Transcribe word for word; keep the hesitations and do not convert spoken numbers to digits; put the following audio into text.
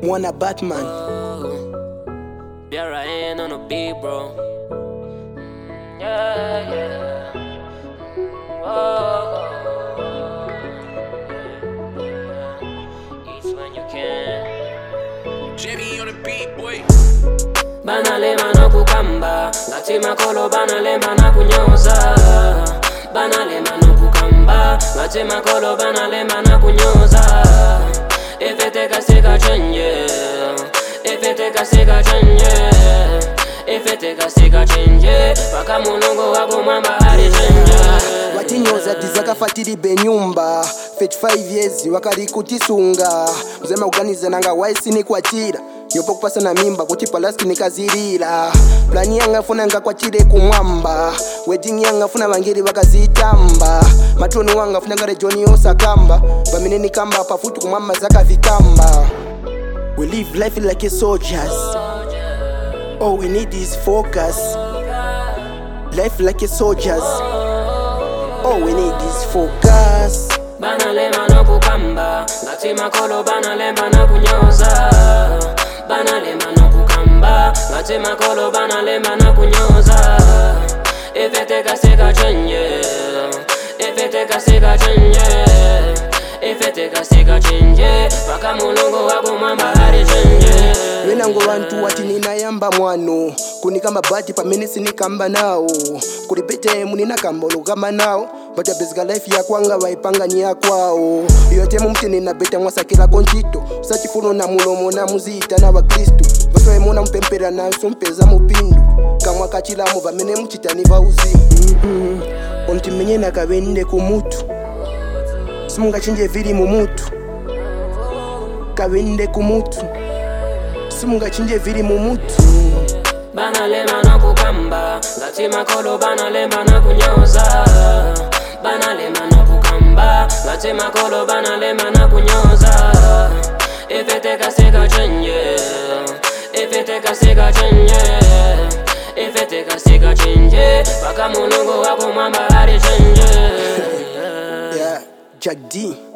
Mwana Batman. Oh, be right on a beat, bro. Mm, yeah, yeah. Mm, oh, yeah. Eat when you can. Jimmy on the beat, boy. Banalema no kukamba, ngati makolo banalema na kunyoza. Banalema no kukamba, ngati makolo banalema na kunyoza. If it take a sika change, if it take a sika change, if it take a sika change, paka mulungu wako mwamba ali change. Watinyoza dizakafatiri benyumba fifty-five years wakari kutisunga uzema uganiza nanga waisi ni kwatira yopo kupasa na mimba kuti palasti nikazirira plani yanga funa nga kwatire kumwamba wedding yanga funa bangiri bakazitamba matroni wanga funa ngare Johnny Osakamba bamine nikamba pafutu kumwamba zaka vikamba. We live life like a soldiers, all we need is focus. Life like a soldiers, all we need is focus. Banalema no kukamba, ngati makolo banalema na kunyoza. Banalema no kukamba, ngati makolo banalema na kunyoza. If it take a sika change, if it take a sika change, if it take a sika change, paka mulungu wako mwamba ali change. Wenango wantu wati ninayamba mwano kunikamba bati pamene sinikamba nao kulipete munina kamba olugamba nao but basic life ya kwanga waipanga ni ya kwao yote mumtini na beta mwasakira konchito sachifuno na mulomo na muzita na bakristo vasoe mona mpempera na sumpeza mupindu kamwa kachilamo vamene mchitani va uzimu mm -hmm. Onti menye nakavende kumutu simunga chinje vili mumutu kavende kumutu simunga chinje vili mumutu. Banalema no kukamba, ngati makolo banalema na kunyoza. Banalema no kukamba, ngati makolo banalema na kunyoza. If it take a sika change, if it take a sika change, if it take a sika change, paka mulungu wako mwamba ali change. Yeah, Jack D.